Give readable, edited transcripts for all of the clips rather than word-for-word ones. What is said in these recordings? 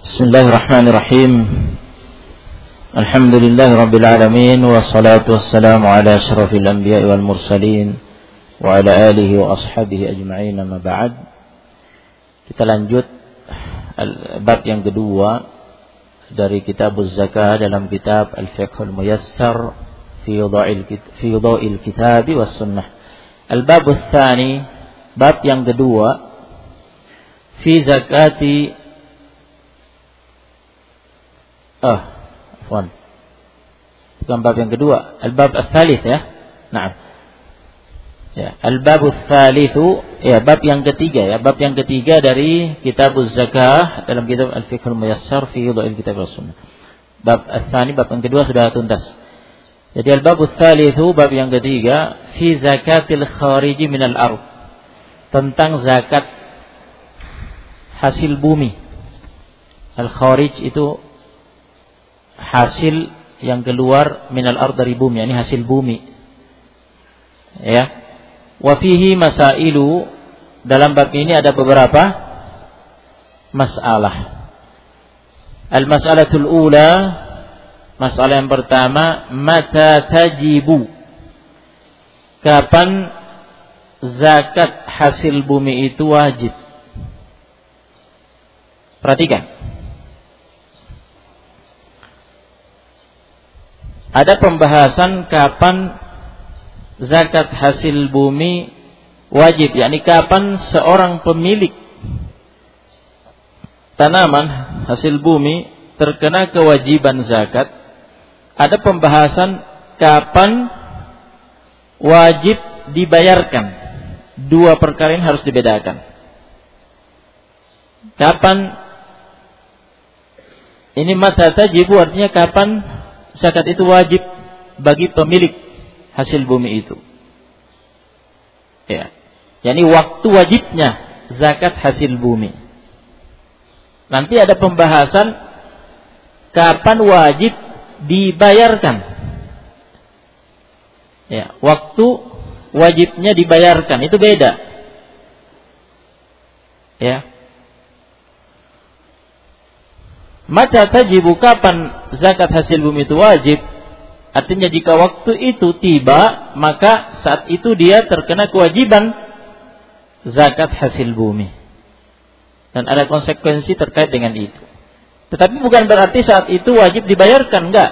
Bismillahirrahmanirrahim. Alhamdulillahi rabbil alamin, wassalatu wassalamu ala asyrafil anbiya'i wal mursalin wa ala alihi wa ashabihi ajma'in, amma ba'd. Kita lanjut bab yang kedua dari kitabuz zakah dalam kitab Al-Fiqhul Muyassar fi Dha'il Kitab was Sunnah. Al-Babus Tsani, bab yang kedua, fi zakati bukan bab yang kedua, al-bab ats-tsalits ya. Naam. Ya, al-bab ats-tsalitsu, ya bab yang ketiga ya, bab yang ketiga dari kitabuz zakah dalam kitab Al-Fiqhul Muyassar fi Dha'il Kitab was Sunnah. Bab ats-tsani, bab yang kedua sudah tuntas. Jadi al-bab ats-tsalitsu, bab yang ketiga, fi zakatil khariji minal ardh, tentang zakat hasil bumi. Al-kharij itu hasil yang keluar minal ardh, dari bumi, ini hasil bumi. Ya. Wa fihi masailu, dalam bab ini ada beberapa masalah. Al-mas'alatul ula, masalah yang pertama, mata tajibu, kapan zakat hasil bumi itu wajib. Perhatikan. Ada pembahasan kapan zakat hasil bumi wajib, yakni kapan seorang pemilik tanaman hasil bumi terkena kewajiban zakat. Ada pembahasan kapan wajib dibayarkan. Dua perkara ini harus dibedakan. Kapan ini mata tajibu, artinya kapan zakat itu wajib bagi pemilik hasil bumi itu. Ya. Yani waktu wajibnya zakat hasil bumi. Nanti ada pembahasan kapan wajib dibayarkan. Ya, waktu wajibnya dibayarkan itu beda. Ya. Mata tajibu, kapan zakat hasil bumi itu wajib, artinya jika waktu itu tiba, maka saat itu dia terkena kewajiban zakat hasil bumi. Dan ada konsekuensi terkait dengan itu. Tetapi bukan berarti saat itu wajib dibayarkan, enggak.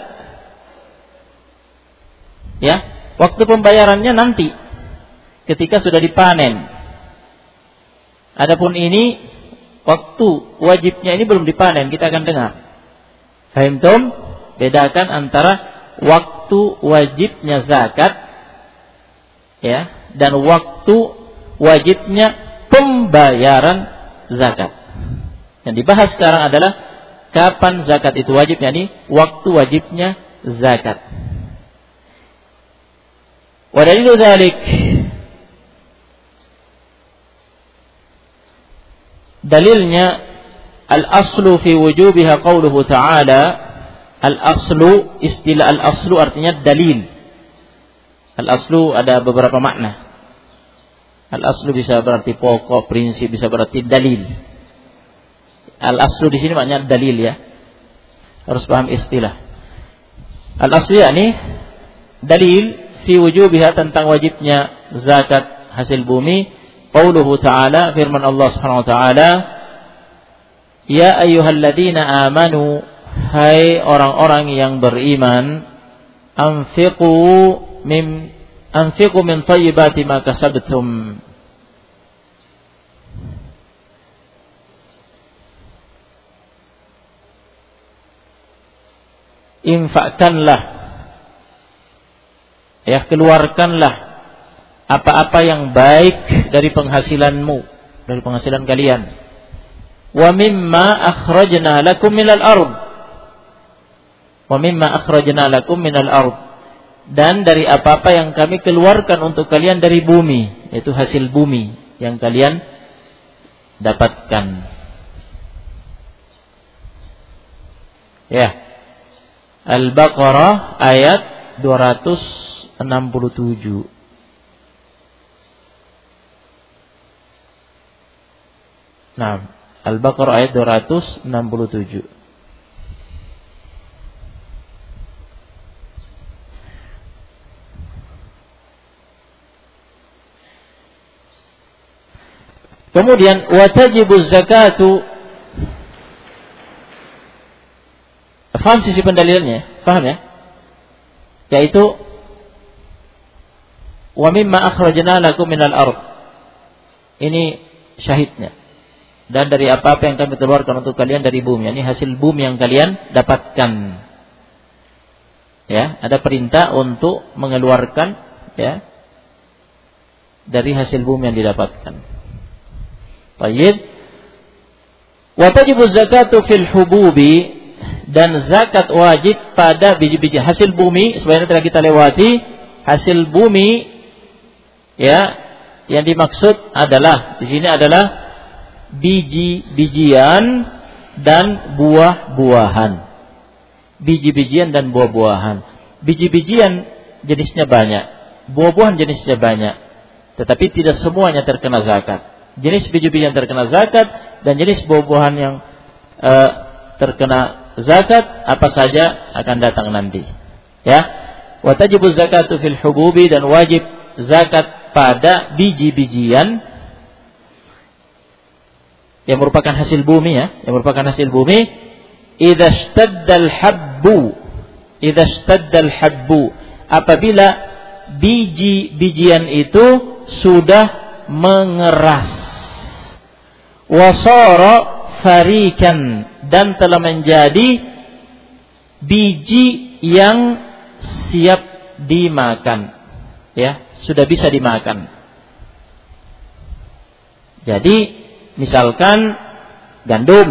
Ya, waktu pembayarannya nanti ketika sudah dipanen. Adapun ini waktu wajibnya ini belum dipanen, kita akan dengar. Fahimtum? Bedakan antara waktu wajibnya zakat ya dan waktu wajibnya pembayaran zakat. Yang dibahas sekarang adalah kapan zakat itu wajib, yakni waktu wajibnya zakat. Wa dalilu dzalik, dalilnya al-aslu fi wujubiha qauluhu ta'ala. Al-aslu, istilah al-aslu artinya dalil. Al-aslu ada beberapa makna. Al-aslu bisa berarti pokok, prinsip, bisa berarti dalil. Al-aslu di sini maknanya dalil ya. Harus paham istilah. Al-aslu yakni dalil fi wujubiha, tentang wajibnya zakat hasil bumi. Qauluhu ta'ala, firman Allah Subhanahu wa ta'ala, ya ayyuhalladzina amanu, hai orang-orang yang beriman, anfiqu min thayyibati ma kasabtum, infakkanlah, ya keluarkanlah apa-apa yang baik dari penghasilanmu, dari penghasilan kalian. Wa mimma akhrajna lakum minal ardh, wa mimma akhrajna lakum minal ardh, dan dari apa-apa yang kami keluarkan untuk kalian dari bumi, yaitu hasil bumi yang kalian dapatkan. Ya. Al-Baqarah ayat 267. Nah, Al-Baqarah ayat 267. Kemudian watajibu zakatu. Faham sisi pendalilannya? Paham ya? Yaitu wa mimma akhrajna lakum minal ardh. Ini syahidnya. Dan dari apa-apa yang kami keluarkan untuk kalian dari bumi. Ini hasil bumi yang kalian dapatkan. Ya, ada perintah untuk mengeluarkan ya dari hasil bumi yang didapatkan. Baik. Wa tajibu zakatu fil hububi, dan zakat wajib pada biji-biji hasil bumi. Sebenarnya telah kita lewati hasil bumi ya, yang dimaksud adalah di sini adalah biji-bijian dan buah-buahan. Biji-bijian dan buah-buahan. Biji-bijian jenisnya banyak, buah-buahan jenisnya banyak, tetapi tidak semuanya terkena zakat. Jenis biji-bijian terkena zakat dan jenis buah-buahan yang terkena zakat apa saja akan datang nanti. Ya. Wa tajibu zakatu fil hububi, dan wajib zakat pada biji-bijian yang merupakan hasil bumi ya, yang merupakan hasil bumi. Idza ishtaddal habbu, apabila biji-bijian itu sudah mengeras. Wasara farikan, dan telah menjadi biji yang siap dimakan. Ya, sudah bisa dimakan. Jadi, misalkan gandum.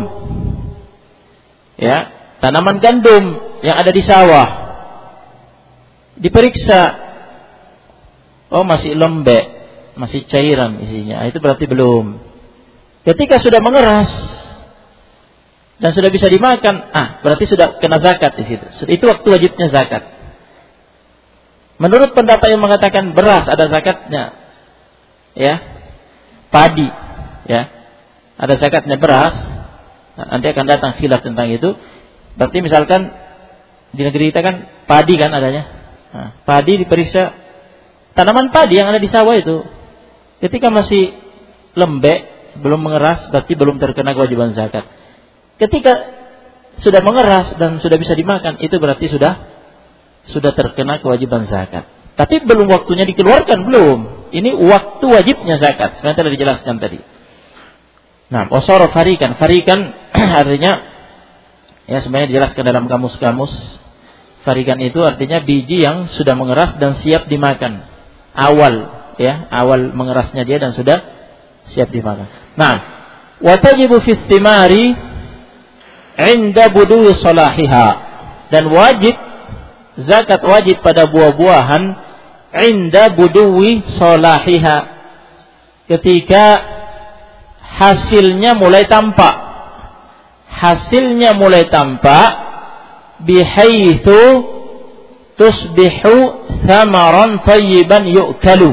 Ya, tanaman gandum yang ada di sawah. Diperiksa. Oh, masih lembek, masih cairan isinya. Itu berarti belum. Ketika sudah mengeras dan sudah bisa dimakan, berarti sudah kena zakat di situ. Itu waktu wajibnya zakat. Menurut pendapat yang mengatakan beras ada zakatnya, ya, padi, ya, ada zakatnya beras. Nanti akan datang khilaf tentang itu. Berarti misalkan di negeri kita kan padi kan adanya. Padi diperiksa, tanaman padi yang ada di sawah itu, ketika masih lembek, belum mengeras, berarti belum terkena kewajiban zakat. Ketika sudah mengeras dan sudah bisa dimakan, itu berarti sudah terkena kewajiban zakat. Tapi belum waktunya dikeluarkan, belum. Ini waktu wajibnya zakat. Sebenarnya telah dijelaskan tadi. Nah, wasara farikan. Farikan artinya ya, sebenarnya dijelaskan dalam kamus-kamus. Farikan itu artinya biji yang sudah mengeras dan siap dimakan. Awal mengerasnya dia dan sudah siap dimakan. Nah, wa tajibu fi thimari 'inda budu'i salahiha, dan zakat wajib pada buah-buahan 'inda budu'i salahiha, ketika hasilnya mulai tampak. Hasilnya mulai tampak bihaitsu tusbihu thamaran thayyiban yu'kalu.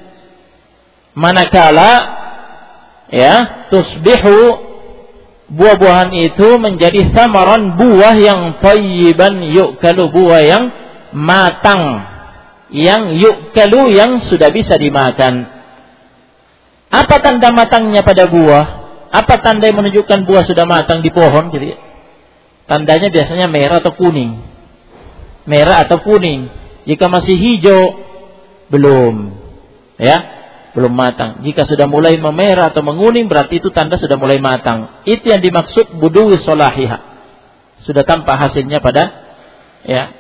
Manakala ya, tusbihu, buah-buahan itu menjadi thamaran, buah yang thayyiban yu'kalu, buah yang matang, yang yu'kalu, yang sudah bisa dimakan. Apa tanda matangnya pada buah? Apa tanda yang menunjukkan buah sudah matang di pohon gitu ya? Tandanya biasanya merah atau kuning. Merah atau kuning. Jika masih hijau, belum. Ya, belum matang. Jika sudah mulai memerah atau menguning, berarti itu tanda sudah mulai matang. Itu yang dimaksud budu'i salahiha. Sudah tampak hasilnya pada ya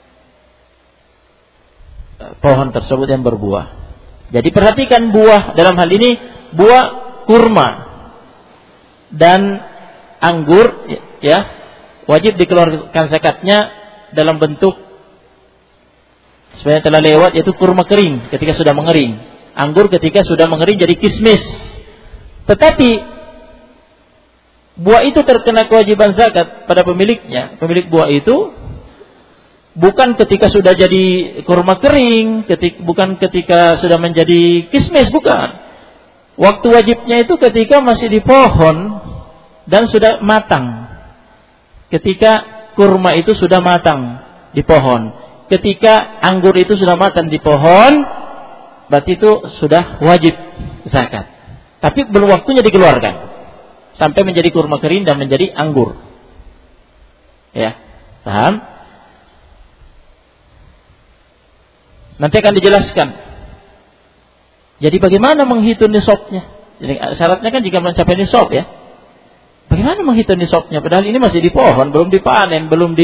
pohon tersebut yang berbuah. Jadi perhatikan buah, dalam hal ini buah kurma dan anggur ya, wajib dikeluarkan zakatnya dalam bentuk sebenarnya telah lewat, yaitu kurma kering ketika sudah mengering. Anggur ketika sudah mengering jadi kismis. Tetapi buah itu terkena kewajiban zakat pada pemiliknya. Pemilik buah itu bukan ketika sudah jadi kurma kering, bukan ketika sudah menjadi kismis, bukan. Waktu wajibnya itu ketika masih di pohon, dan sudah matang. Ketika kurma itu sudah matang di pohon, ketika anggur itu sudah matang di pohon, berarti itu sudah wajib zakat. Tapi belum waktunya dikeluarkan sampai menjadi kurma kering dan menjadi anggur. Ya, paham? Nanti akan dijelaskan. Jadi bagaimana menghitung nisabnya? Jadi syaratnya kan jika mencapai nisab ya. Bagaimana menghitung nisabnya? Padahal ini masih di pohon, belum dipanen, belum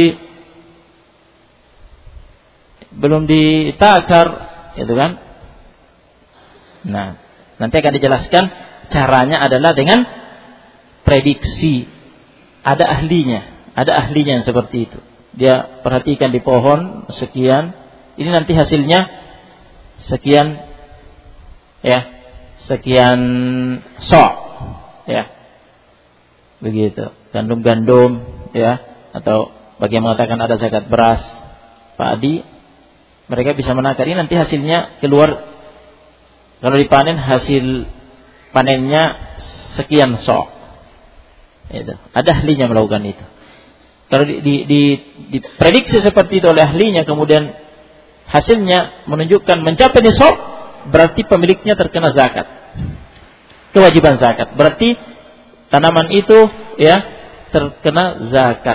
ditakar, gitu kan? Nah, nanti akan dijelaskan caranya adalah dengan prediksi. Ada ahlinya yang seperti itu. Dia perhatikan di pohon sekian, ini nanti hasilnya sekian ya, sekian sok ya. Begitu. Gandum ya, atau bagi yang mengatakan ada zakat beras, padi, mereka bisa menakar ini nanti hasilnya keluar. Kalau dipanen hasil panennya sekian sok. Itu. Ada ahlinya melakukan itu. Kalau diprediksi seperti itu oleh ahlinya, kemudian hasilnya menunjukkan mencapai nisab, berarti pemiliknya terkena zakat. Kewajiban zakat. Berarti tanaman itu ya terkena zakat.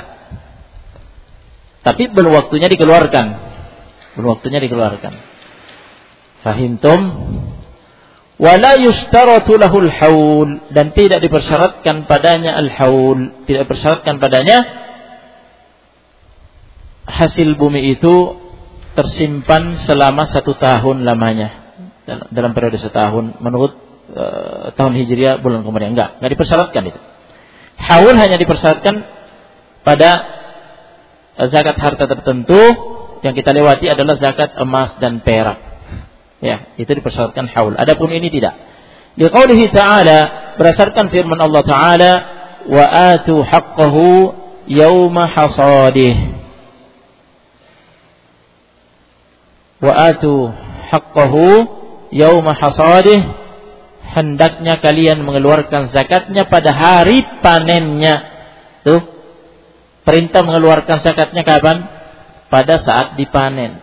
Tapi belum waktunya dikeluarkan. Fahimtum? Wala yustaratu lahul haul, dan tidak dipersyaratkan padanya al-haul, tidak dipersyaratkan padanya hasil bumi itu tersimpan selama 1 tahun lamanya, dalam periode setahun menurut tahun Hijriah bulan kemudian. Enggak dipersyaratkan itu. Haul hanya dipersyaratkan pada zakat harta tertentu. Yang kita lewati adalah zakat emas dan perak. Ya, itu dipersyaratkan haul. Adapun ini tidak. Liqaulihi ta'ala, berdasarkan firman Allah Ta'ala, wa atu haqqahu yawma hasadih. Wa atu haqqahu yawma hasadih, hendaknya kalian mengeluarkan zakatnya pada hari panennya. Tuh, perintah mengeluarkan zakatnya kapan? Pada saat dipanen.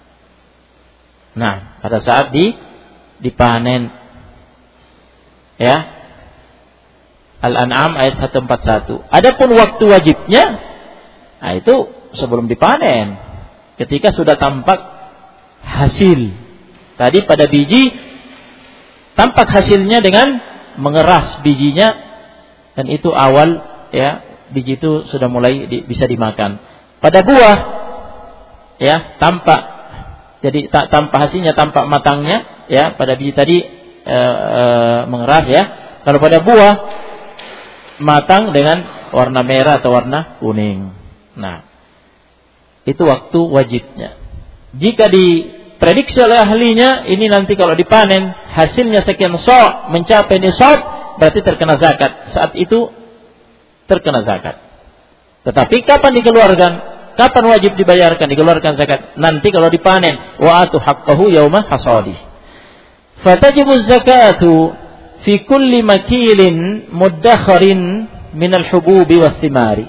Nah, pada saat dipanen. Ya. Al-An'am ayat 141. Adapun waktu wajibnya, nah itu sebelum dipanen. Ketika sudah tampak hasil. Tadi pada biji tampak hasilnya dengan mengeras bijinya, dan itu awal ya, biji itu sudah mulai bisa dimakan. Pada buah ya tampak, jadi tampak hasilnya, tampak matangnya ya, pada biji tadi mengeras ya. Kalau pada buah matang dengan warna merah atau warna kuning. Nah, itu waktu wajibnya. Jika diprediksi oleh ahlinya, ini nanti kalau dipanen hasilnya sekian sok, mencapai nisab, berarti terkena zakat. Saat itu terkena zakat. Tetapi kapan dikeluarkan? Kapan wajib dibayarkan, dikeluarkan zakat? Nanti kalau dipanen. Wa atu haqqahu yauma hasadih. Fatajibu zakatu fi kulli makilin muddakharin minal hububi was thimari.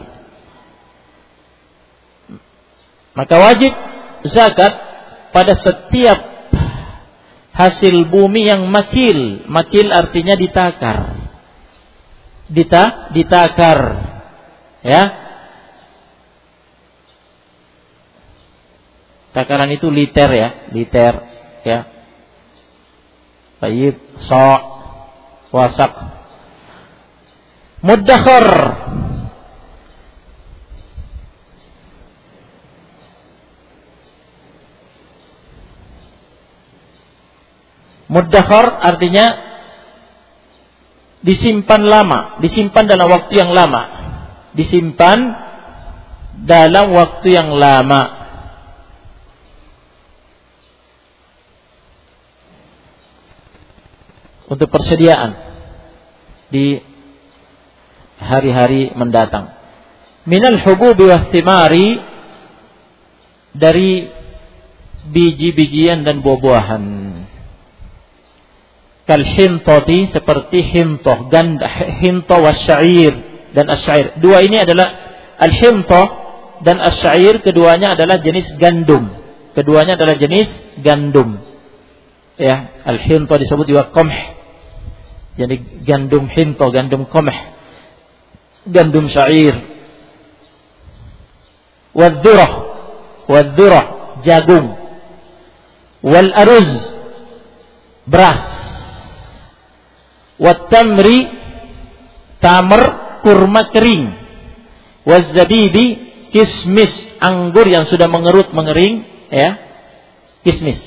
Maka wajib zakat pada setiap hasil bumi yang makil. Makil artinya ditakar. Ditakar. Ya. Takaran itu liter ya, liter ya. Tayyib, sa', wasak. Muddakhar. Muddakhar artinya disimpan lama, disimpan dalam waktu yang lama. Disimpan dalam waktu yang lama. Untuk persediaan di hari-hari mendatang. Minal hububi wa thimari, dari biji-bijian dan buah-buahan. Kal hintati, seperti hintoh, ganda, hintoh wa syair, dan asyair. Dua ini adalah al-hintah dan asyair, keduanya adalah jenis gandum. Keduanya adalah jenis gandum. Ya, al-hintah disebut juga qamh. Jadi gandum hintah, gandum qamh, gandum syair. Wadzurah, jagung. Wal aruz, beras. Wattamri, tamar, kurma kering. Wazzabibi, kismis, anggur yang sudah mengering, ya, kismis.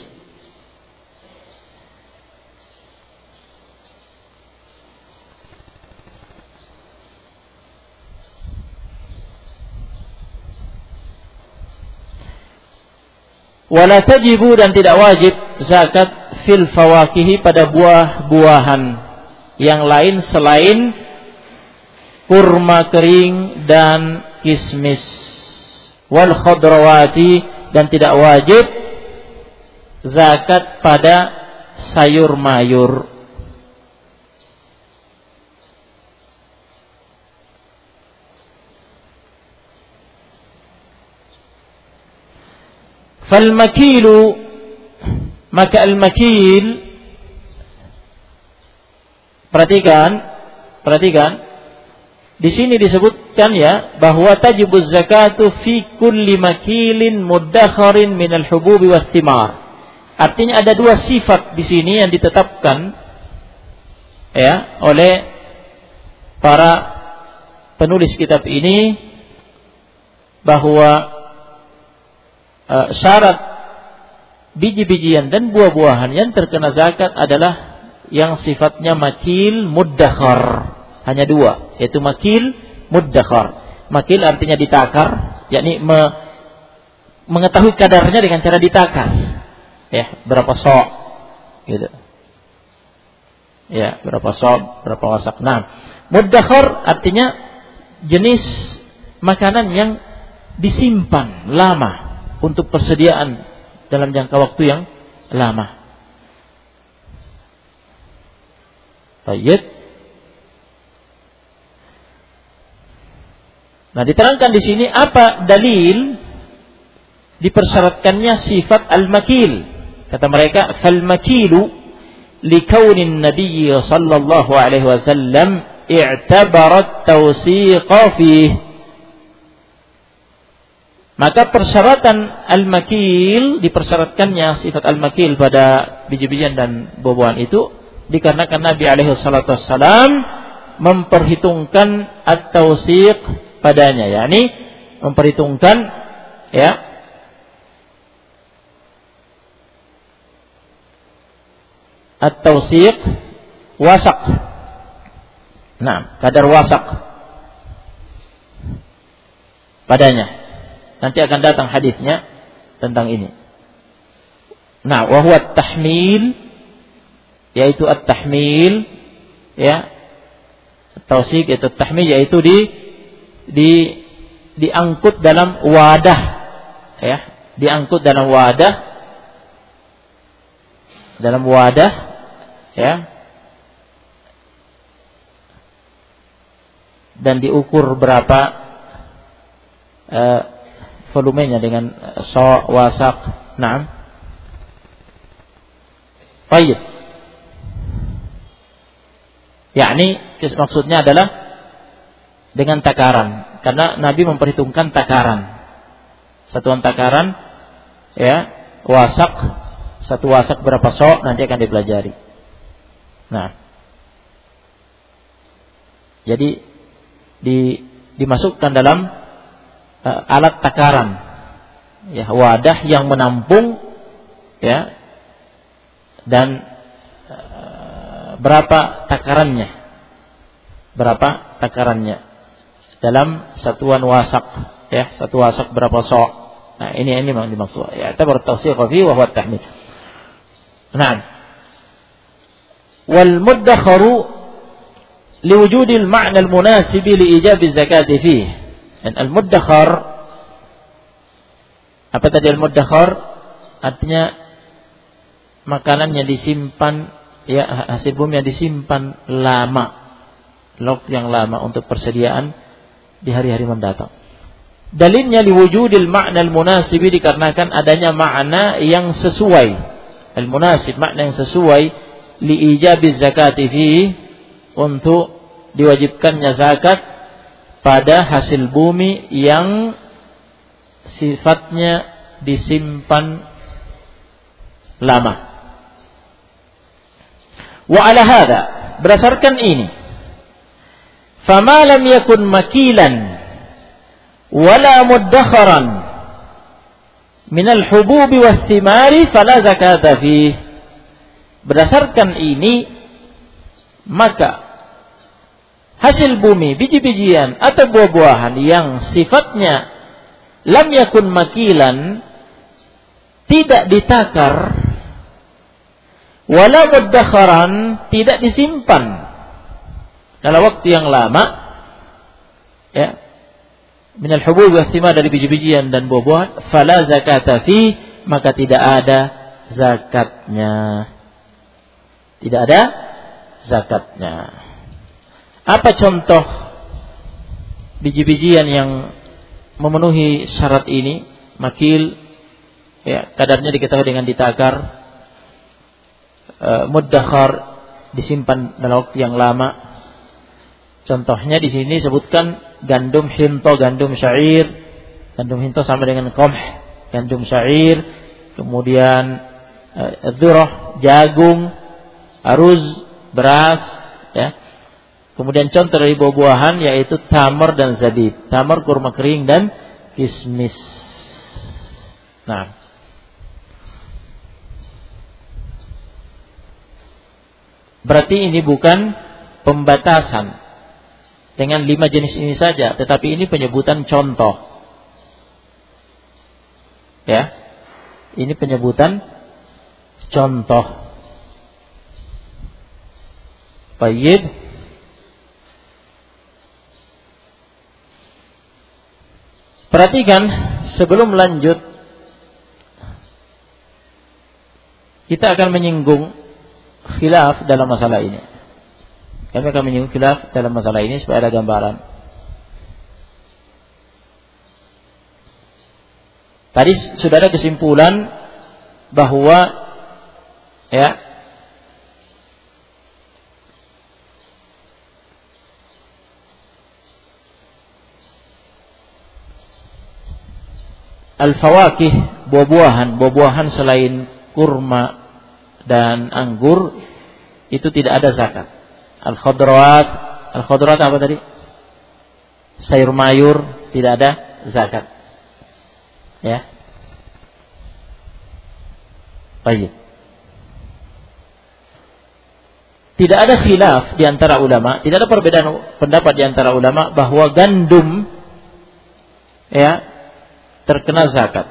Wala tajibu, dan tidak wajib zakat fil fawakihi, pada buah-buahan yang lain selain kurma kering dan kismis. Wal khadrawati, dan tidak wajib zakat pada sayur mayur. Fal makilu, maka al-makil, perhatikan di sini disebutkan ya bahwa tajibuz zakatu fi kulli makilin muddakharin minal hububi was thimar. Artinya ada dua sifat di sini yang ditetapkan ya oleh para penulis kitab ini, bahwa syarat biji-bijian dan buah-buahan yang terkena zakat adalah yang sifatnya makil muddakhar. Hanya dua, yaitu makil muddakhar. Makil artinya ditakar, yakni mengetahui kadarnya dengan cara ditakar. Ya, berapa sok gitu. Ya, berapa sok, berapa wasak. Nah, muddakhar artinya jenis makanan yang disimpan lama untuk persediaan dalam jangka waktu yang lama. Baik. Nah, diterangkan di sini apa dalil dipersyaratkannya sifat al-makil. Kata mereka, fal makilu likaunin nabiy sallallahu alaihi wasallam i'tabarat tawsiqa fihi. Maka persyaratan al-makil, dipersyaratkannya sifat al-makil pada biji-bijian dan buah-buahan itu dikarenakan Nabi alaihi salatu wassalam memperhitungkan at-tawsiq padanya, yakni memperhitungkan ya at-tawsiq wasak. Nah, kadar wasak padanya. Nanti akan datang hadisnya tentang ini. Nah, wa huwa at-tahmil, yaitu at-tahmil, ya. Tawsiq itu at-tahmil, yaitu diangkut dalam wadah, ya. Diangkut dalam wadah, ya. Dan diukur berapa volumenya dengan so, wasak. Naam. Baik. Yakni maksudnya adalah dengan takaran, karena Nabi memperhitungkan takaran. Satuan takaran ya, wasak, satu wasak berapa so, nanti akan dipelajari. Nah. Jadi dimasukkan dalam alat takaran, ya, wadah yang menampung, ya, dan berapa takarannya dalam satuan wasak, ya, satu wasak berapa sok. Nah, ini memang dimaksud, ya, tabar tawsiq fi wa huwa tahmil. Nah, wal muddakharu liwujudil ma'na al-munasib li ijab az-zakati fihi. Dan al-muddakhar, apa tadi al-muddakhar? Artinya makanan yang disimpan, ya, hasil bumi yang disimpan lama. waktu yang lama untuk persediaan di hari-hari mendatang. Dalilnya liwujudil ma'na al-munasibi, dikarenakan adanya makna yang sesuai, al-munasib, makna yang sesuai, liijabiz zakati fi, untuk diwajibkannya zakat pada hasil bumi yang sifatnya disimpan lama. Wa ala hadha, berdasarkan ini, fama lam yakun makilan wala muddakharan minal hububi wathimari fala zakata fih. Berdasarkan ini, maka hasil bumi, biji-bijian atau buah-buahan yang sifatnya lam yakun makilan, tidak ditakar, wala muddakharan, tidak disimpan dalam waktu yang lama, ya, minal hubub wa thimar, dari biji-bijian dan buah-buahan, fala zakata fi, maka tidak ada zakatnya. Tidak ada zakatnya. Apa contoh biji-bijian yang memenuhi syarat ini? Makil, ya, kadarnya diketahui dengan ditakar, muddakhar, disimpan dalam waktu yang lama. Contohnya di sini sebutkan gandum hinto, gandum syair. Gandum hinto sama dengan qamh, gandum syair. Kemudian dzurrah, jagung, aruz, beras, ya. Kemudian contoh dari buah-buahan yaitu tamar dan zabib. Tamar, kurma kering, dan kismis. Nah, berarti ini bukan pembatasan dengan 5 jenis ini saja, tetapi ini penyebutan contoh. Ya. Ini penyebutan contoh. Baik. Perhatikan, sebelum lanjut, kita akan menyinggung khilaf dalam masalah ini. Kami akan menyinggung khilaf dalam masalah ini supaya ada gambaran. Tadi sudah ada kesimpulan bahwa, ya, al-fawakih, buah-buahan selain kurma dan anggur itu tidak ada zakat. Al-khudrat apa tadi? Sayur mayur tidak ada zakat. Ya. Baik. Tidak ada khilaf di antara ulama, tidak ada perbedaan pendapat di antara ulama bahwa gandum, ya, terkena zakat.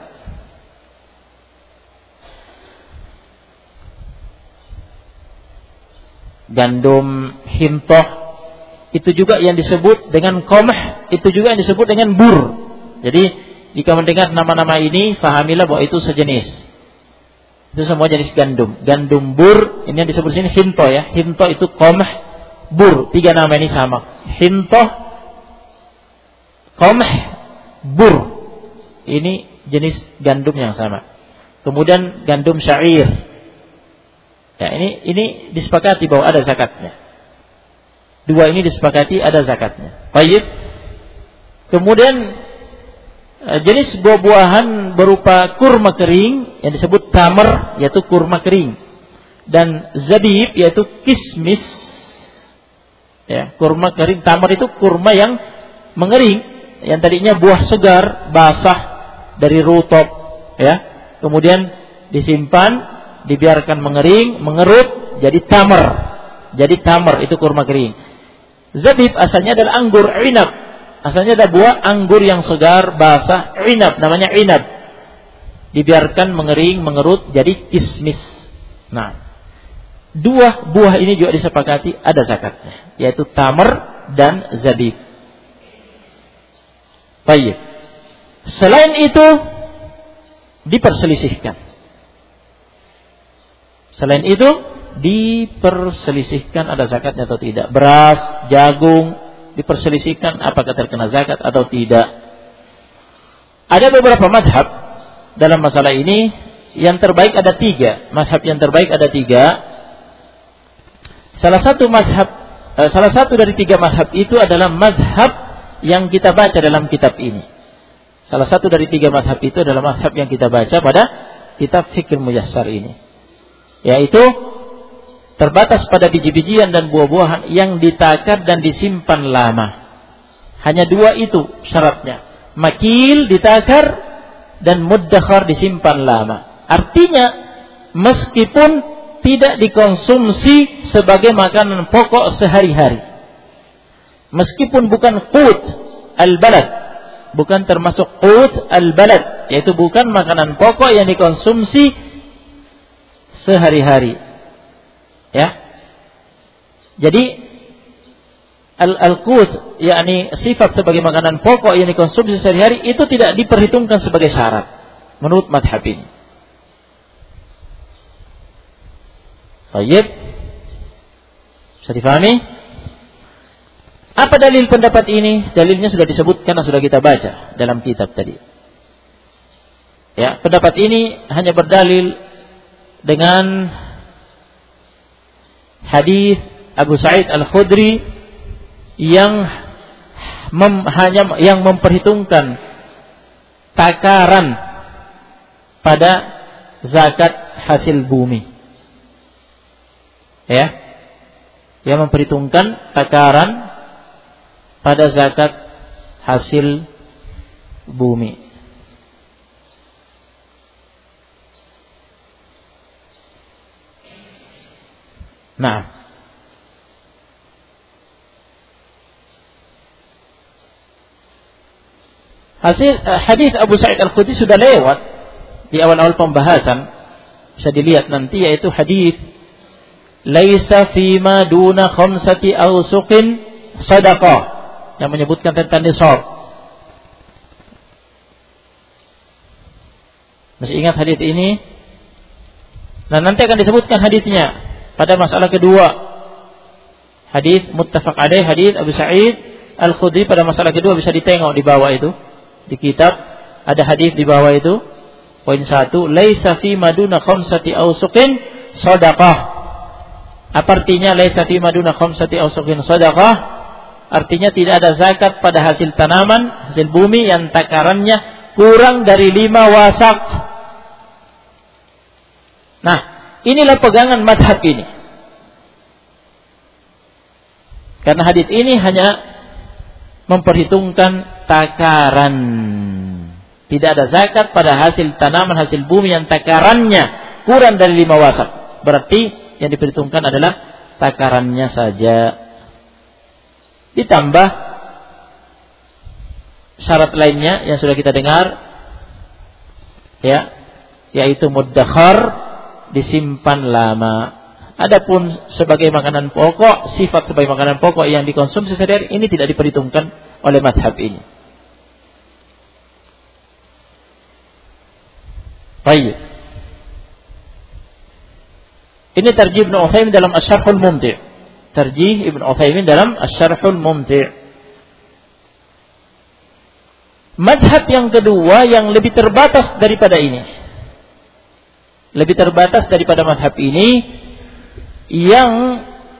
Gandum hintoh itu juga yang disebut dengan qamh, itu juga yang disebut dengan bur. Jadi jika mendengar nama-nama ini, fahamilah bahwa itu sejenis. Itu semua jenis gandum. Gandum bur, ini yang disebut sini hintoh, ya. Hintoh itu qamh, bur. 3 nama ini sama. Hintoh, qamh, bur. Ini jenis gandum yang sama. Kemudian gandum syair. Ya, ini disepakati bahwa ada zakatnya. 2 ini disepakati ada zakatnya. Baik. Kemudian jenis buah-buahan berupa kurma kering yang disebut tamar, yaitu kurma kering, dan zabib yaitu kismis. Ya, kurma kering, tamar itu kurma yang mengering, yang tadinya buah segar, basah dari rutop, ya. Kemudian disimpan, dibiarkan mengering, mengerut, jadi tamar. Jadi tamar itu kurma kering. Zabib asalnya adalah anggur, inab. Asalnya ada buah anggur yang segar, basah, inab, namanya inab. Dibiarkan mengering, mengerut, jadi kismis. Nah, 2 buah ini juga disepakati ada zakatnya, yaitu tamar dan zabib. Baik. Selain itu diperselisihkan. Selain itu diperselisihkan ada zakatnya atau tidak. Beras, jagung diperselisihkan apakah terkena zakat atau tidak. Ada beberapa madhab dalam masalah ini. Yang terbaik ada 3. Madhab yang terbaik ada 3. Salah satu dari 3 madhab itu adalah madhab yang kita baca dalam kitab ini. Salah satu dari 3 madhab itu adalah madhab yang kita baca pada kitab Fiqh Muyassar ini, yaitu terbatas pada biji-bijian dan buah-buahan yang ditakar dan disimpan lama. Hanya 2 itu syaratnya. Makil ditakar dan muddakhar disimpan lama. Artinya meskipun tidak dikonsumsi sebagai makanan pokok sehari-hari, meskipun bukan qut al-balad, bukan termasuk qut al-balad, yaitu bukan makanan pokok yang dikonsumsi sehari-hari. Ya. Jadi al-qut, yakni sifat sebagai makanan pokok yang dikonsumsi sehari-hari itu tidak diperhitungkan sebagai syarat menurut madhab ini. Baik. Bisa difahami? Apa dalil pendapat ini? Dalilnya sudah disebutkan dan sudah kita baca dalam kitab tadi. Ya, pendapat ini hanya berdalil dengan hadis Abu Sa'id Al-Khudri yang memperhitungkan takaran pada zakat hasil bumi. Ya, yang memperhitungkan takaran pada zakat hasil bumi. Nah, hadis Abu Sa'id Al-Khudri sudah lewat di awal-awal pembahasan, bisa dilihat nanti, yaitu hadis laisa fima duna khamsati awsuqin sadaqah, yang menyebutkan tentang nisab. Masih ingat hadis ini? Nah, nanti akan disebutkan hadisnya pada masalah kedua. Hadis muttafaq alaih, hadis Abu Sa'id Al-Khudri pada masalah kedua, bisa ditengok di bawah itu. Di kitab ada hadis di bawah itu. Poin 1, laisa fima duna khamsati awsuqin sadaqah. Apa artinya laisa fi maduna khamsati awsuqin shadaqah? Artinya tidak ada zakat pada hasil tanaman, hasil bumi yang takarannya kurang dari 5 wasak. Nah, inilah pegangan madhab ini. Karena hadis ini hanya memperhitungkan takaran. Tidak ada zakat pada hasil tanaman, hasil bumi yang takarannya kurang dari 5 wasak. Berarti yang diperhitungkan adalah takarannya saja. Ditambah syarat lainnya yang sudah kita dengar, ya, yaitu muddakhar, disimpan lama. Adapun sebagai makanan pokok, sifat sebagai makanan pokok yang dikonsumsi sehari-hari ini tidak diperhitungkan oleh madhab ini. Baik. Ini tarjih Ibnu Utsaimin dalam Asy-Syarhul Mumti'. Tarjih Ibnu Utsaimin dalam Asy-Syarhul Mumti'. Madhab yang kedua yang lebih terbatas daripada ini. Lebih terbatas daripada madhab ini, yang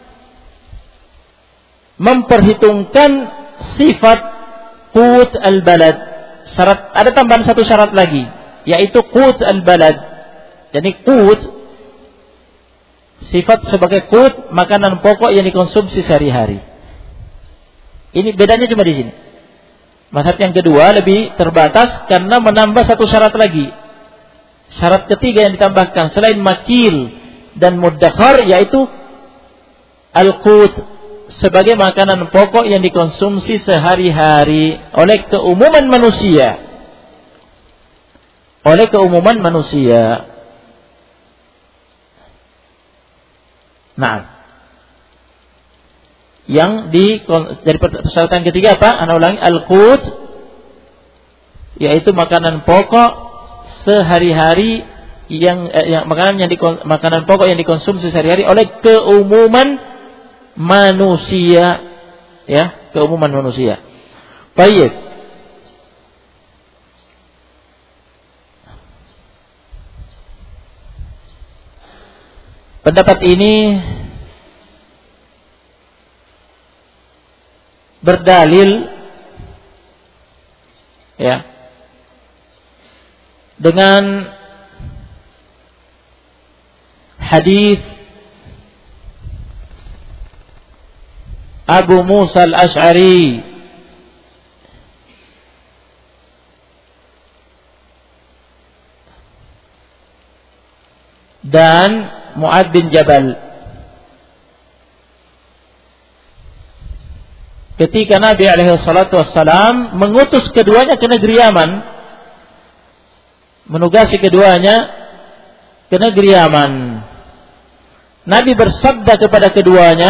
memperhitungkan sifat qut al-balad. Syarat, ada tambahan satu syarat lagi, yaitu qut al-balad. Jadi qut, sifat sebagai qut, makanan pokok yang dikonsumsi sehari-hari. Ini bedanya cuma di sini. Mazhab yang kedua lebih terbatas karena menambah satu syarat lagi. Syarat ketiga yang ditambahkan selain makil dan muddakhar, yaitu al-qut, sebagai makanan pokok yang dikonsumsi sehari-hari oleh keumuman manusia. Oleh keumuman manusia. Nah, yang dari persyaratan ketiga apa? Ana ulangi, al-qut, yaitu makanan pokok sehari-hari makanan pokok yang dikonsumsi sehari-hari oleh keumuman manusia, ya, keumuman manusia. Baik. Pendapat ini berdalil, ya, dengan hadis Abu Musa al-Ash'ari dan Mu'adz bin Jabal ketika Nabi alaihi salatu wassalam mengutus keduanya ke negeri Yaman, menugasi keduanya ke negeri Yaman. Nabi bersabda kepada keduanya,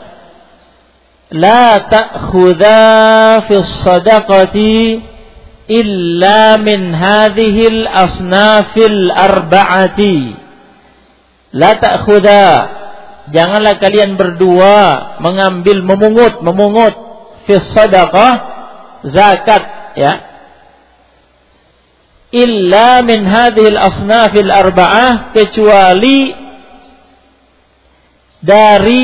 la ta'khudha fi shadaqati illa min hadhil asnafil arba'ati. La ta'khudha, janganlah kalian berdua mengambil memungut fi shadaqah, zakat, ya, illa min hadhil asnafil arba'ah, kecuali dari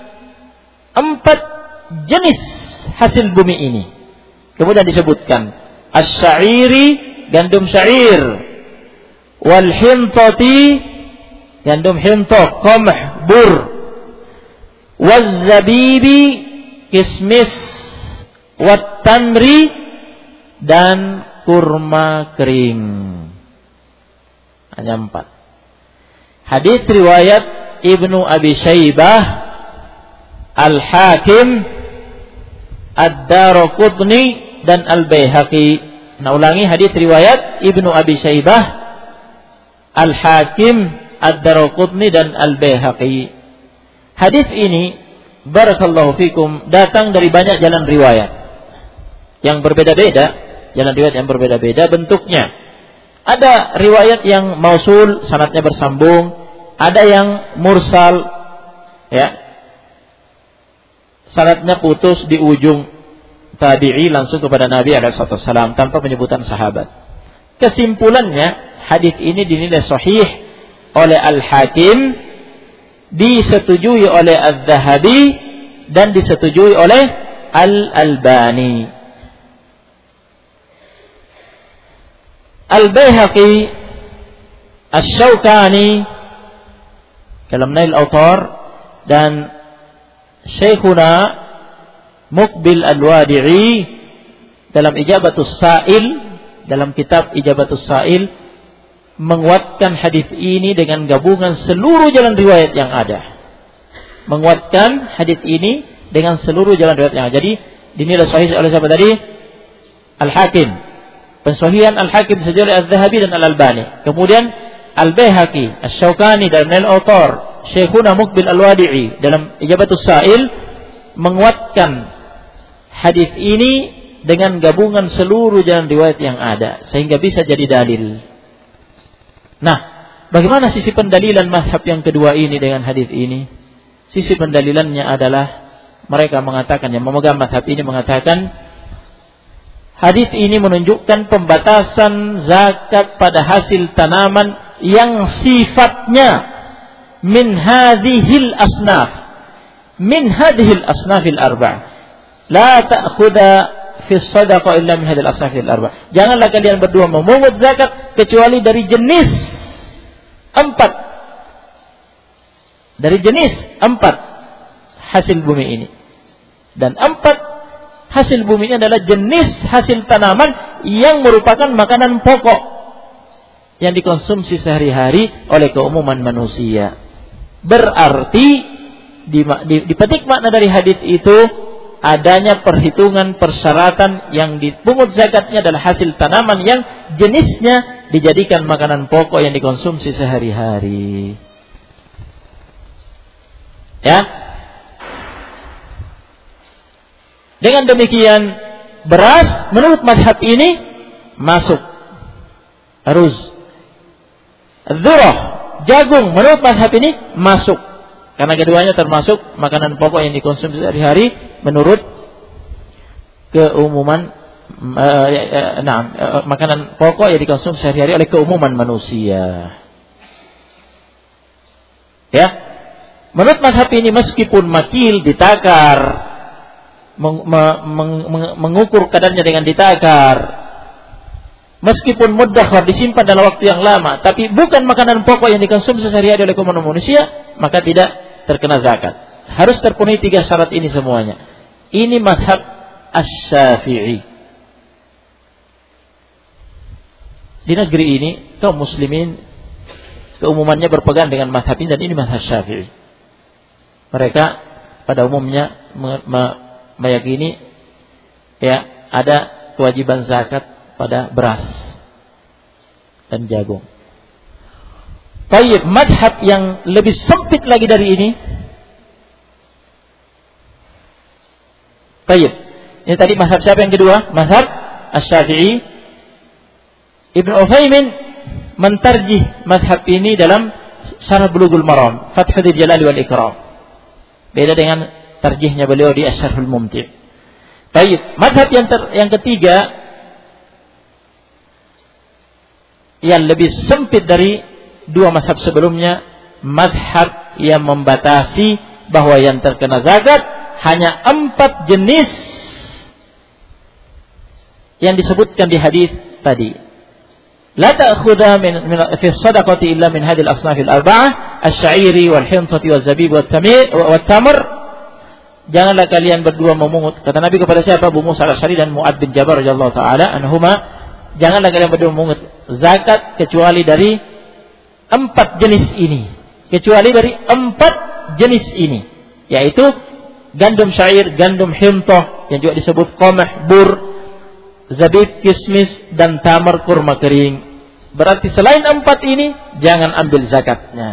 4 jenis hasil bumi ini. Kemudian disebutkan asy-sya'iri, gandum syair, wal hintati, gandum hinta, qamh, bur, waz zabibi, kismis, wat tamri, dan kurma kering. Hanya 4. Hadis riwayat Ibnu Abi Syaibah, Al-Hakim, Ad-Daraqutni, dan Al-Baihaqi. Nah, ulangi, hadis riwayat Ibnu Abi Syaibah, Al-Hakim, Ad-Daraqutni, dan Al-Baihaqi. Hadis ini, barakallahu fikum, datang dari banyak jalan riwayat yang berbeda-beda, jalan riwayat yang berbeda-beda bentuknya. Ada riwayat yang mausul, sanadnya bersambung, ada yang mursal, ya, sanadnya putus di ujung, tabi'i langsung kepada Nabi SAW tanpa penyebutan sahabat. Kesimpulannya, hadis ini dinilai sahih oleh Al-Hakim, disetujui oleh Adz-Dzahabi, dan disetujui oleh Al-Albani. Al-Baihaqi, Asy-Syaukani dalam Nail Awtar, dan Syekhuna Muqbil Al-Wadi'i dalam Ijabatus Sa'il, dalam kitab Ijabatus Sa'il, menguatkan hadis ini dengan gabungan seluruh jalan riwayat yang ada. Menguatkan hadis ini dengan seluruh jalan riwayat yang ada. Jadi dinilai sahih oleh siapa tadi? Al-Hakim. Pensahihan Al-Hakim saja oleh Adz-Dzahabi dan Al-Albani. Kemudian Al-Baihaqi, Asy-Syaukani dalam Nail Awtar, Syekhuna Muqbil Al-Wadi'i dalam Ijabatus Sa'il menguatkan hadis ini dengan gabungan seluruh jalan riwayat yang ada sehingga bisa jadi dalil. Nah, bagaimana sisi pendalilan mazhab yang kedua ini dengan hadis ini? Sisi pendalilannya adalah mereka mengatakan, yang memegang mazhab ini mengatakan, hadis ini menunjukkan pembatasan zakat pada hasil tanaman yang sifatnya min hadhil asnaf, min hadhil asnafil arba'. La ta'khudha fi shadaqah illa min hadhil asnafil arba'. Janganlah kalian berdua memungut zakat kecuali dari jenis 4. Dari jenis 4 hasil bumi ini. Dan 4 hasil bumi ini adalah jenis hasil tanaman yang merupakan makanan pokok yang dikonsumsi sehari-hari oleh keumuman manusia. Berarti dipetik makna dari hadis itu adanya perhitungan persyaratan yang dipungut zakatnya adalah hasil tanaman yang jenisnya dijadikan makanan pokok yang dikonsumsi sehari-hari. Ya. Dengan demikian beras menurut mazhab ini masuk, harus. Dzurrah, jagung, menurut mazhab ini masuk. Karena keduanya termasuk makanan pokok yang dikonsumsi sehari-hari menurut keumuman makanan pokok yang dikonsumsi sehari-hari oleh keumuman manusia. Ya. Menurut mazhab ini meskipun makil ditakar, mengukur kadarnya dengan ditakar, meskipun muddakhar disimpan dalam waktu yang lama, tapi bukan makanan pokok yang dikonsumsi sehari-hari oleh keumuman manusia, maka tidak terkena zakat. Harus terpenuhi 3 syarat ini semuanya. Ini mazhab Asy-Syafi'i. Di negeri ini kaum muslimin keumumannya berpegang dengan mazhab ini, dan ini mazhab Syafi'i. Mereka pada umumnya meyakini ya ada kewajiban zakat pada beras dan jagung. Baik, mazhab yang lebih sempit lagi dari ini. Baik. Ini tadi mazhab siapa yang kedua? Mazhab Asy-Syafi'i. Ibnu Utsaimin mentarjih mazhab ini dalam Syarh Bulughul Maram, Fathul Jalal wal Ikram. Beda dengan tarjihnya beliau di Asy-Syarhul Mumti'. Baik, mazhab yang ketiga yang lebih sempit dari 2 mazhab sebelumnya, mazhab yang membatasi bahwa yang terkena zakat hanya 4 jenis yang disebutkan di hadis tadi. La ta'khudha min fi shadaqati illa min hadhihi al-asnaf al-arba'ah, asy-sya'iri wal-hintati waz-zabib wat-tamir wat-tamr. Janganlah kalian berdua memungut, kata Nabi kepada siapa? Abu Musa al-Asy'ari dan Mu'adz bin Jabal radhiyallahu taala anhuma, janganlah kalian berdua memungut zakat kecuali dari 4 jenis ini. Kecuali dari 4 jenis ini, yaitu gandum syair, gandum hintah yang juga disebut qamah, bur, zabib, kismis, dan tamar, kurma kering. Berarti selain 4 ini jangan ambil zakatnya.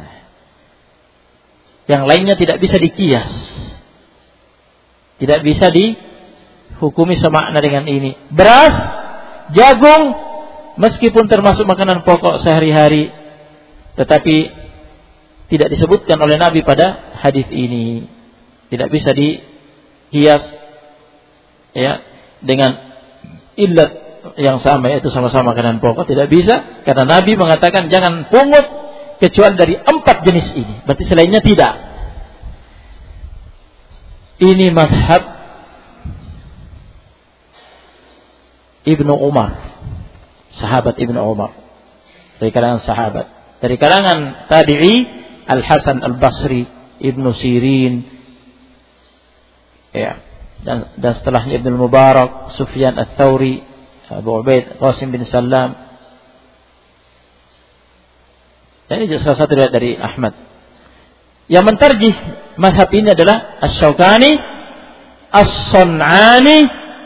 Yang lainnya tidak bisa dikias, tidak bisa dihukumi semakna dengan ini. Beras, jagung, meskipun termasuk makanan pokok sehari-hari, tetapi tidak disebutkan oleh Nabi pada hadis ini. Tidak bisa dikias ya dengan illat yang sama, yaitu sama-sama makanan pokok. Tidak bisa, karena Nabi mengatakan jangan pungut kecuali dari 4 jenis ini. Berarti selainnya tidak. Ini mazhab Ibnu Umar, sahabat Ibnu Umar, dari kalangan sahabat. Dari kalangan tabi'i, Al-Hasan Al-Basri, Ibnu Sirin, ya, dan setelahnya Ibnu Mubarak, Sufyan Ats-Tsauri, Abu Ubaid, Qasim bin Sallam. Dan ini salah satu riwayat dari Ahmad. Yang mentarjih mazhab ini adalah Asy-Syaukani, As-Sun'ani,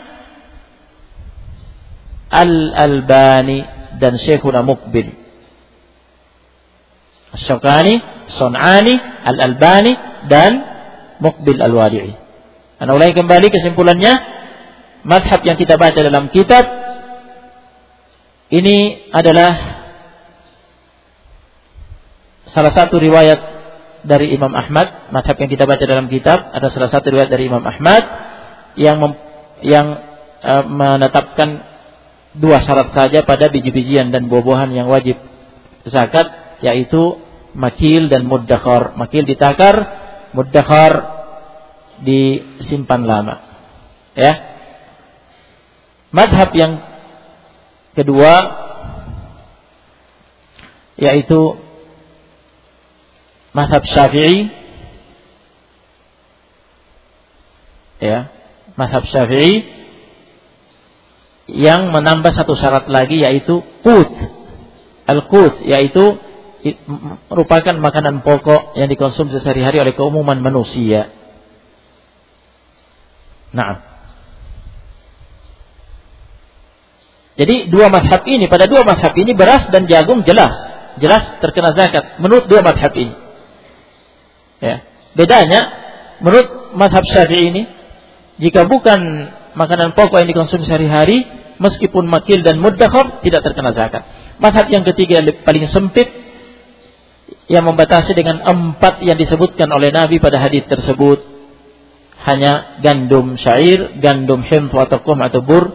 Al-Albani, dan Syekhuna Muqbil. Asy-Syaukani, Sun'ani, Al-Albani, dan Muqbil Al-Wadi'i. Ana ulangi kembali kesimpulannya, mazhab yang kita baca dalam kitab ini adalah salah satu riwayat dari Imam Ahmad. Mazhab yang kita baca dalam kitab ada salah satu riwayat dari Imam Ahmad yang menetapkan 2 syarat saja pada biji-bijian dan buah-buahan yang wajib zakat, yaitu makil dan muddakhar. Makil ditakar, muddakhar disimpan lama. Ya. Mazhab yang kedua yaitu mazhab Syafi'i. Ya, mazhab Syafi'i yang menambah 1 syarat lagi, yaitu qut. Al-qut yaitu merupakan makanan pokok yang dikonsumsi sehari-hari oleh keumuman manusia. Nah, jadi 2 mazhab ini, pada 2 mazhab ini beras dan jagung jelas terkena zakat menurut 2 mazhab ini. Ya. Bedanya menurut mazhab Syafi'i ini, jika bukan makanan pokok yang dikonsumsi sehari-hari, meskipun makil dan muddakhar, tidak terkena zakat. Mazhab yang ketiga yang paling sempit yang membatasi dengan 4 yang disebutkan oleh Nabi pada hadis tersebut. Hanya gandum syair, gandum himth atau qum atau bur,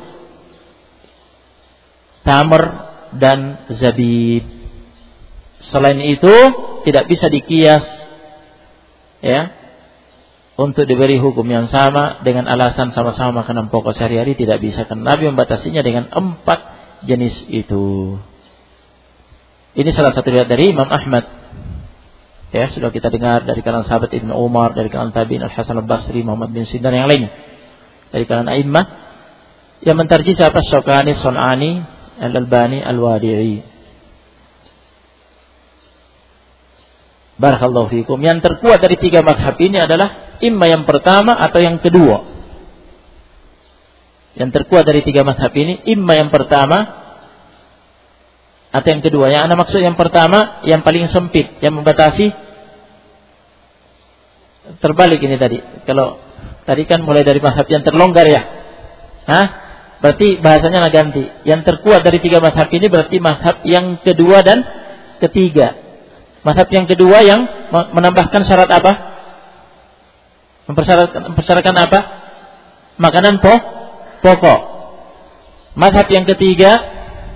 tamr dan zabib. Selain itu tidak bisa dikias ya untuk diberi hukum yang sama dengan alasan sama-sama makanan pokok sehari-hari, tidak bisa, karena Nabi membatasinya dengan 4 jenis itu. Ini salah satu riwayat dari Imam Ahmad. Ya, sudah kita dengar dari kalangan sahabat Ibnu Umar, dari kalangan tabi'in Al-Hasan Al-Basri, Muhammad bin Sinan yang lainnya. Dari kalangan a'immah yang mentarjih siapa? Syaukani, Sun'ani, Al-Albani, Al-Wadi'i. Barakallahu fikum. Yang terkuat dari 3 mazhab ini adalah imma yang pertama atau yang kedua. Yang terkuat dari 3 mazhab ini imma yang pertama atau yang kedua. Yang ana maksud yang pertama yang paling sempit, yang membatasi. Terbalik ini tadi. Kalau tadi kan mulai dari mazhab yang terlonggar ya. Berarti bahasanya ganti. Yang terkuat dari 3 mazhab ini berarti mazhab yang kedua dan ketiga. Mazhab yang kedua yang menambahkan syarat apa? Mempersyaratkan apa? Makanan pokok. Mazhab yang ketiga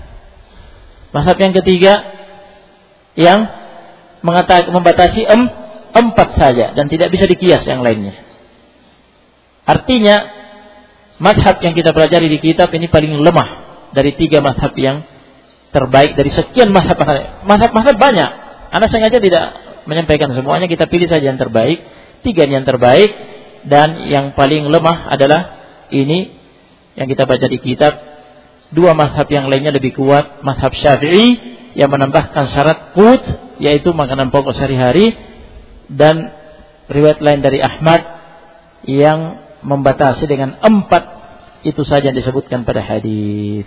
yang membatasi 4 saja dan tidak bisa dikias yang lainnya. Artinya mazhab yang kita pelajari di kitab ini paling lemah dari 3 mazhab yang terbaik dari sekian mazhab. Mazhab banyak. Anda sengaja tidak menyampaikan semuanya, kita pilih saja yang terbaik, 3 yang terbaik, dan yang paling lemah adalah ini yang kita baca di kitab. 2 mazhab yang lainnya lebih kuat, mazhab Syafi'i yang menambahkan syarat qut, yaitu makanan pokok sehari-hari, dan riwayat lain dari Ahmad yang membatasi dengan 4 itu saja yang disebutkan pada hadis.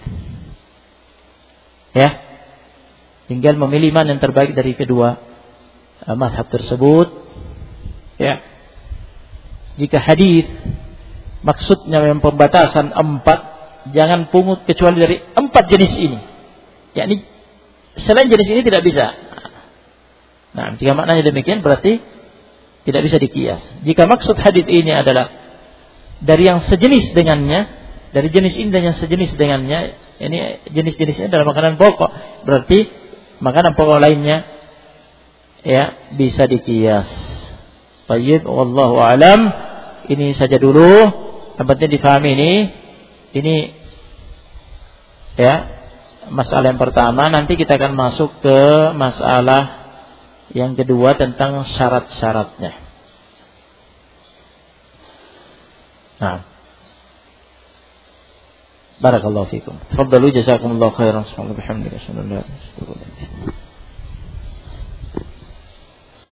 Ya. Tinggal memilih mana yang terbaik dari kedua mazhab tersebut. Ya. Jika hadis maksudnya memang pembatasan 4, jangan pungut kecuali dari 4 jenis ini. Yakni selain jenis ini tidak bisa. Nah, jika maknanya demikian berarti tidak bisa dikias. Jika maksud hadis ini adalah dari yang sejenis dengannya, dari jenis ini dan yang sejenis dengannya, ini jenis-jenisnya adalah makanan pokok, berarti makanan pokok lainnya ya bisa dikias. Baik, wallahu alam. Ini saja dulu. Yang penting difahami ini ya masalah yang pertama. Nanti kita akan masuk ke masalah yang kedua tentang syarat-syaratnya. Nah, barakallahu fikum. Tafadhalu, jazakumullahu khairan. Subhanallah bihamdihi, asyhadu an la ilaha illa anta, astaghfiruka wa atubu ilaik.